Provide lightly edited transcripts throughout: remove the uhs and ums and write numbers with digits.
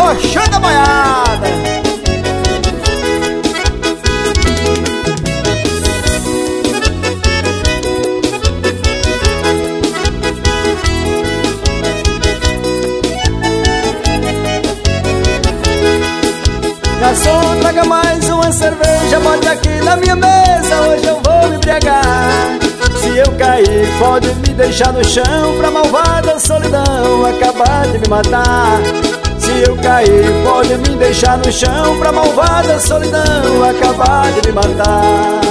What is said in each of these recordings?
debochando a boiada. Garçom, traga mais uma cerveja, bote aqui na minha mesa, hoje eu vou me embriagar. Se eu cair, pode me deixar no chão, pra malvada solidão acabar de me matar. Se eu cair, pode me deixar no chão, pra malvada solidão acabar de me matar.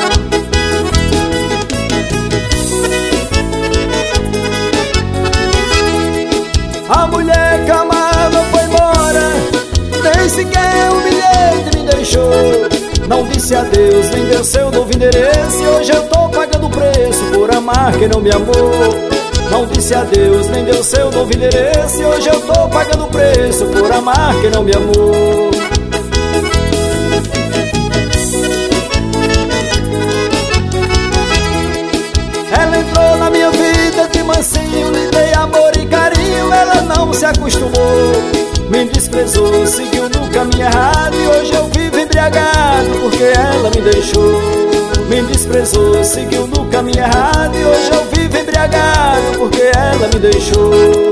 A mulher que amava foi embora, nem sequer um bilhete me deixou. Não disse adeus, nem deu seu novo endereço, e hoje eu tô pagando o preço por amar quem não me amou. Não disse adeus, nem deu seu novo endereço, e hoje eu tô pagando o preço por amar quem não me amou. Ela entrou na minha vida de mansinho, lhe dei amor e carinho, ela não se acostumou. Me desprezou, seguiu no caminho errado, e hoje eu vivo embriagado porque ela me deixou. Me desprezou, seguiu no caminho errado, e hoje eu vivo embriagado porque ela me deixou.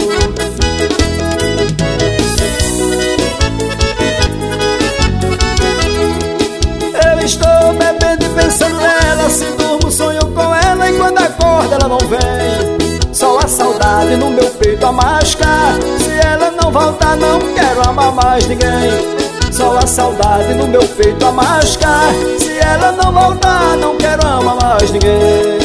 Eu estou bebendo e pensando nela, se durmo sonho com ela, e quando acordo ela não vem. Só a saudade no meu peito a mascar, se ela não voltar não quero amar mais ninguém. Só a saudade no meu peito a mascar, se ela não voltar não quero amar mais ninguém.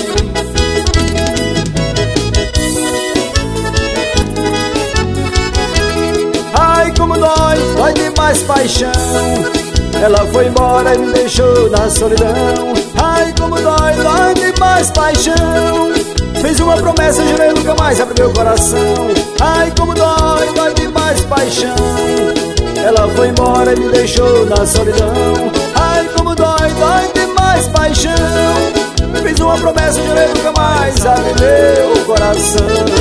Ai como dói, dói demais paixão, ela foi embora e me deixou na solidão. Ai como dói, dói demais paixão, fiz uma promessa, jurei nunca mais abrir meu coração. Ai como dói, dói demais paixão, ela foi embora e me deixou na solidão. Ai como dói, dói demais paixão, fiz uma promessa, jurei nunca mais abrir meu coração.